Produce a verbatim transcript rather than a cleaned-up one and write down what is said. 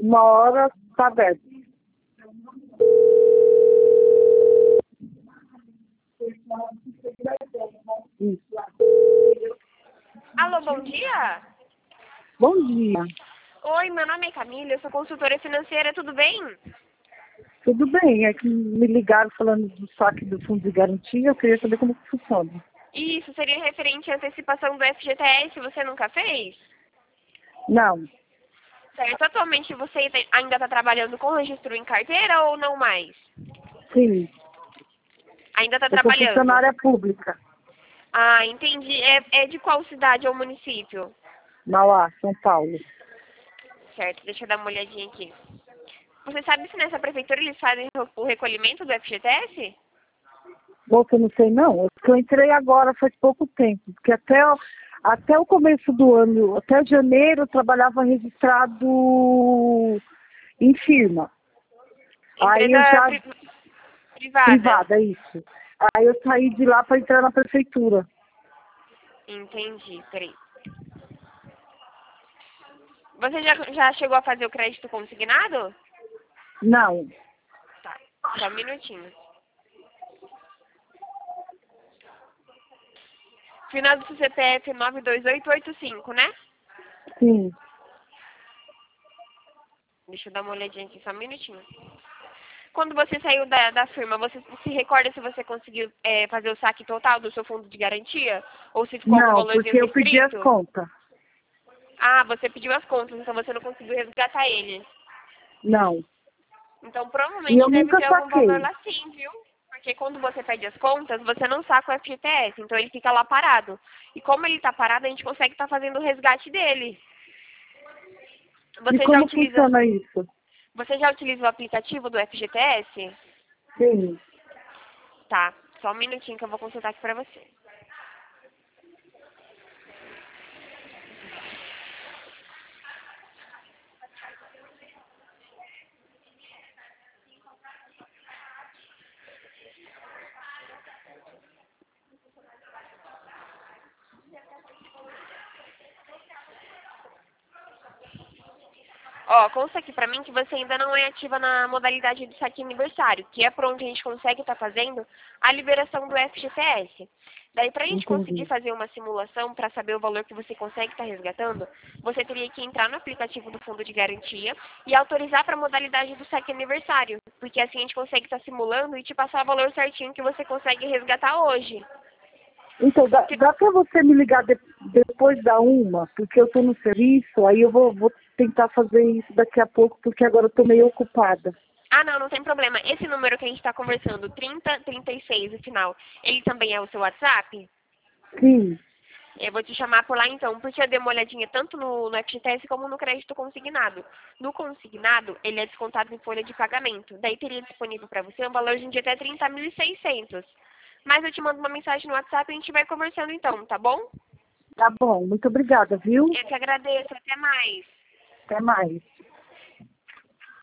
Uma hora tá aberto. Isso. Alô, bom dia? Bom dia. Oi, meu nome é Camila, eu sou consultora financeira, tudo bem? Tudo bem, é que me ligaram falando do saque do fundo de garantia, eu queria saber como que funciona. Isso seria referente à antecipação do F G T S, você nunca fez? Não, Certo, atualmente você ainda está trabalhando com registro em carteira ou não mais? sim, Ainda está eu sou trabalhando? funcionária pública, Ah, entendi. É, é de qual cidade ou município? Mauá, São Paulo. Certo, deixa eu dar uma olhadinha aqui. Você sabe se nessa prefeitura eles fazem o recolhimento do F G T S? Moça, eu não sei não, porque eu entrei agora faz pouco tempo, porque até, o- até o começo do ano, até janeiro, eu trabalhava registrado em firma. Aí eu Empresa já, pri- privada. privada, isso. Aí eu saí de lá para entrar na prefeitura. Entendi, peraí. Você já, já chegou a fazer o crédito consignado? Não, Tá, só um minutinho. Final do C P F nove dois oito oito cinco, né? sim. Deixa eu dar uma olhadinha aqui, só um minutinho. Quando você saiu da, da firma, você se recorda se você conseguiu é, fazer o saque total do seu fundo de garantia? Ou se ficou algum Não, valorzinho porque eu pedi as restrito? contas. Ah, você pediu as contas, então você não conseguiu resgatar ele. Não. Então E eu provavelmente deve nunca ter algum valor saquei. lá sim, viu? Porque quando você pede as contas, você não saca o F G T S, então ele fica lá parado. E como ele está parado, a gente consegue estar fazendo o resgate dele. E Você já como utiliza, funciona isso? você já utiliza o aplicativo do F G T S? Sim. Tá, só um minutinho que eu vou consultar aqui pra você. Ó, consta aqui pra mim que você ainda não é ativa na modalidade de saque aniversário, que é por onde a gente consegue estar fazendo a liberação do F G T S. Daí, pra gente conseguir Entendi. fazer uma simulação para saber o valor que você consegue estar resgatando, você teria que entrar no aplicativo do fundo de garantia e autorizar para a modalidade do saque aniversário, porque assim a gente consegue estar simulando e te passar o valor certinho que você consegue resgatar hoje. Então, dá, Que- dá pra você me ligar de- depois da uma, porque eu tô no serviço, aí eu vou, vou tentar fazer isso daqui a pouco, porque agora eu tô meio ocupada. Ah, não, não tem problema. Esse número que a gente está conversando, trinta, trinta e seis, o final, ele também é o seu WhatsApp? Sim. Eu vou te chamar por lá então, porque eu dei uma olhadinha tanto no, no F G T S como no crédito consignado. No consignado, ele é descontado em folha de pagamento. Daí teria disponível para você um valor de até trinta mil e seiscentos. Mas eu te mando uma mensagem no WhatsApp e a gente vai conversando então, tá bom? Tá bom, muito obrigada, viu? Eu que agradeço. Até mais. Até mais.